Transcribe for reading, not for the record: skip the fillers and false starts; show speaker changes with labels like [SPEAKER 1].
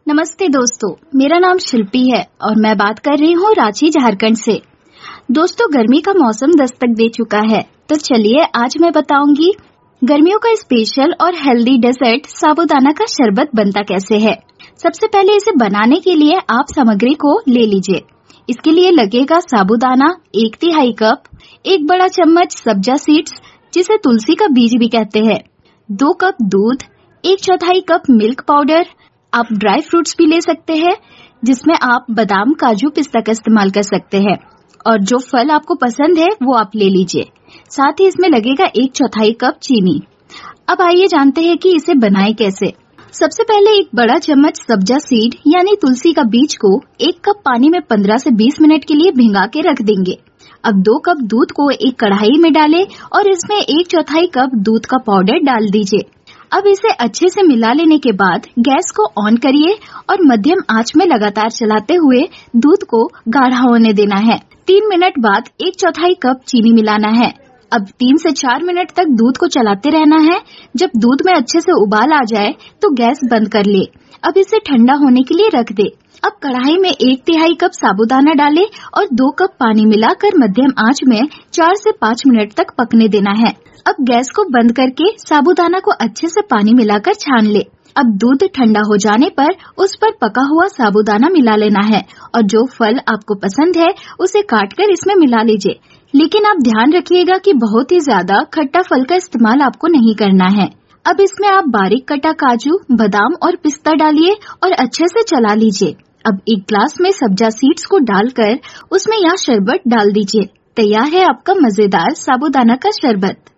[SPEAKER 1] नमस्ते दोस्तों, मेरा नाम शिल्पी है और मैं बात कर रही हूँ रांची झारखंड से। दोस्तों, गर्मी का मौसम दस्तक दे चुका है, तो चलिए आज मैं बताऊंगी गर्मियों का स्पेशल और हेल्दी डेजर्ट साबूदाना का शरबत बनता कैसे है। सबसे पहले इसे बनाने के लिए आप सामग्री को ले लीजिए। इसके लिए लगेगा साबूदाना 1/3 कप, 1 बड़ा चम्मच सब्जा सीड्स जिसे तुलसी का बीज भी कहते हैं, 2 कप दूध, 1/4 कप मिल्क पाउडर। आप ड्राई फ्रूट्स भी ले सकते हैं जिसमें आप बादाम, काजू, पिस्ता का इस्तेमाल कर सकते हैं और जो फल आपको पसंद है वो आप ले लीजिए। साथ ही इसमें लगेगा 1/4 कप चीनी। अब आइए जानते हैं कि इसे बनाएं कैसे। सबसे पहले 1 बड़ा चम्मच सब्जा सीड यानी तुलसी का बीज को 1 कप पानी में 15 से 20 मिनट के लिए भिंगा के रख देंगे। अब 2 कप दूध को एक कढ़ाई में डालें और इसमें 1/4 कप दूध का पाउडर डाल दीजिए। अब इसे अच्छे से मिला लेने के बाद गैस को ऑन करिए और मध्यम आंच में लगातार चलाते हुए दूध को गाढ़ा होने देना है। 3 मिनट बाद 1/4 कप चीनी मिलाना है। अब 3 से 4 मिनट तक दूध को चलाते रहना है। जब दूध में अच्छे से उबाल आ जाए तो गैस बंद कर ले। अब इसे ठंडा होने के लिए रख दे। अब कढ़ाई में 1/3 कप साबूदाना डालें और 2 कप पानी मिलाकर मध्यम आंच में 4 से 5 मिनट तक पकने देना है। अब गैस को बंद करके साबूदाना को अच्छे से पानी मिलाकर छान ले। अब दूध ठंडा हो जाने पर उस पर पका हुआ साबूदाना मिला लेना है और जो फल आपको पसंद है उसे काटकर इसमें मिला लीजिए। लेकिन आप ध्यान रखिएगा कि बहुत ही ज्यादा खट्टा फल का इस्तेमाल आपको नहीं करना है। अब इसमें आप बारीक कटा काजू, बादाम और पिस्ता डालिए और अच्छे से चला लीजिए। अब 1 ग्लास में सब्जा सीड्स को डालकर उसमें यह शरबत डाल दीजिए। तैयार है आपका मजेदार साबूदाना का शरबत।